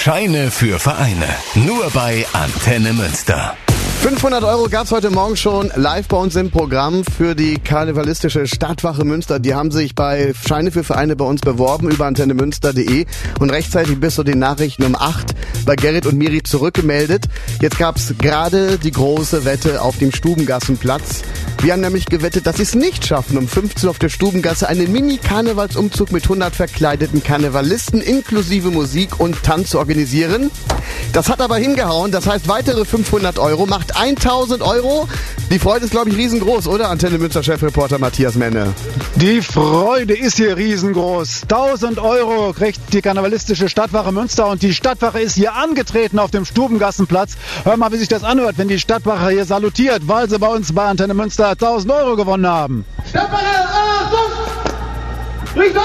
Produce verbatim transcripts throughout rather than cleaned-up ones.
Scheine für Vereine. Nur bei Antenne Münster. fünfhundert Euro gab's heute Morgen schon live bei uns im Programm für die karnevalistische Stadtwache Münster. Die haben sich bei Scheine für Vereine bei uns beworben über antenne münster punkt de und rechtzeitig bis zu den Nachrichten um acht bei Gerrit und Miri zurückgemeldet. Jetzt gab's gerade die große Wette auf dem Stubengassenplatz. Wir haben nämlich gewettet, dass sie es nicht schaffen, um fünfzehn Uhr auf der Stubengasse einen Mini-Karnevalsumzug mit hundert verkleideten Karnevalisten inklusive Musik und Tanz zu organisieren. Das hat aber hingehauen. Das heißt, weitere fünfhundert Euro macht tausend Euro. Die Freude ist, glaube ich, riesengroß, oder? Antenne Münster Chefreporter Matthias Menne. Die Freude ist hier riesengroß. tausend Euro kriegt die karnevalistische Stadtwache Münster und die Stadtwache ist hier angetreten auf dem Stubengassenplatz. Hör mal, wie sich das anhört, wenn die Stadtwache hier salutiert, weil sie bei uns bei Antenne Münster tausend Euro gewonnen haben. Stadtwache, Achtung! Richtung!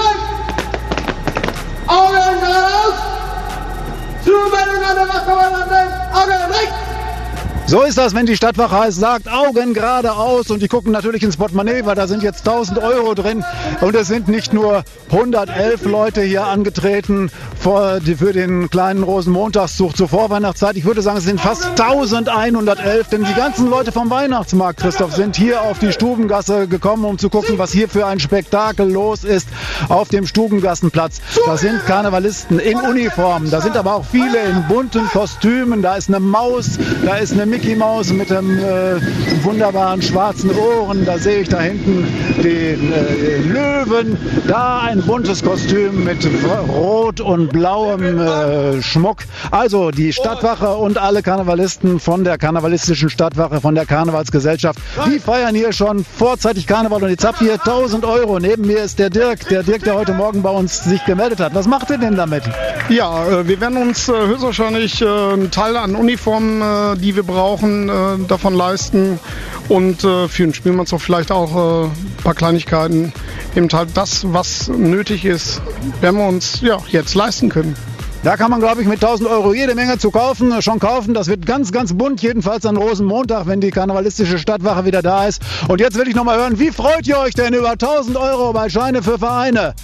Augen geradeaus! Zuwendung an der Wachkommandant! Augen rechts! So ist das, wenn die Stadtwache heißt, sagt Augen geradeaus und die gucken natürlich ins Portemonnaie, weil da sind jetzt tausend Euro drin und es sind nicht nur hundertelf Leute hier angetreten für, für den kleinen Rosenmontagszug zur Vorweihnachtszeit. Ich würde sagen, es sind fast elfhundertelf, denn die ganzen Leute vom Weihnachtsmarkt, Christoph, sind hier auf die Stubengasse gekommen, um zu gucken, was hier für ein Spektakel los ist auf dem Stubengassenplatz. Da sind Karnevalisten in Uniformen, da sind aber auch viele in bunten Kostümen, da ist eine Maus, da ist eine Mickey Maus mit einem äh, wunderbaren schwarzen Ohren. Da sehe ich da hinten den äh, Löwen. Da ein buntes Kostüm mit rot und blauem äh, Schmuck. Also die Stadtwache und alle Karnevalisten von der karnevalistischen Stadtwache, von der Karnevalsgesellschaft, die feiern hier schon vorzeitig Karneval. Und jetzt habt ihr tausend Euro. Neben mir ist der Dirk, der Dirk, der heute Morgen bei uns sich gemeldet hat. Was macht ihr denn damit? Ja, äh, wir werden uns äh, höchstwahrscheinlich äh, einen Teil an Uniformen, äh, die wir brauchen, äh, davon leisten und äh, für den Spielmannszug vielleicht auch äh, ein paar Kleinigkeiten. Eben halt das, was nötig ist, werden wir uns ja jetzt leisten können. Da kann man, glaube ich, mit tausend Euro jede Menge zu kaufen, schon kaufen. Das wird ganz, ganz bunt, jedenfalls an Rosenmontag, wenn die karnevalistische Stadtwache wieder da ist. Und jetzt will ich noch mal hören, wie freut ihr euch denn über tausend Euro bei Scheine für Vereine?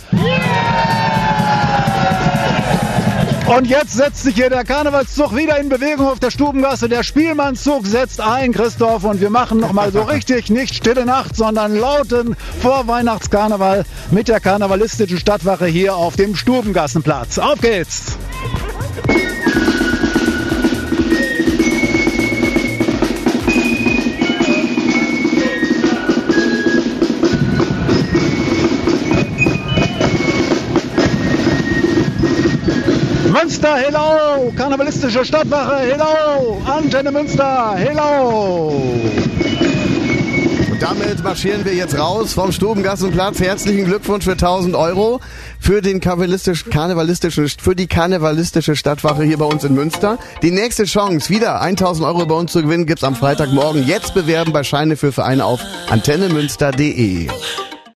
Und jetzt setzt sich hier der Karnevalszug wieder in Bewegung auf der Stubengasse. Der Spielmannszug setzt ein, Christoph, und wir machen nochmal so richtig nicht Stille Nacht, sondern lauten Vorweihnachtskarneval mit der karnevalistischen Stadtwache hier auf dem Stubengassenplatz. Auf geht's! Münster, hello! Karnevalistische Stadtwache, hello! Antenne Münster, hello! Und damit marschieren wir jetzt raus vom Stubengassenplatz. Herzlichen Glückwunsch für tausend Euro für den karnevalistisch, karnevalistischen, für die karnevalistische Stadtwache hier bei uns in Münster. Die nächste Chance, wieder tausend Euro bei uns zu gewinnen, gibt's am Freitagmorgen. Jetzt bewerben bei Scheine für Vereine auf antenne münster punkt de.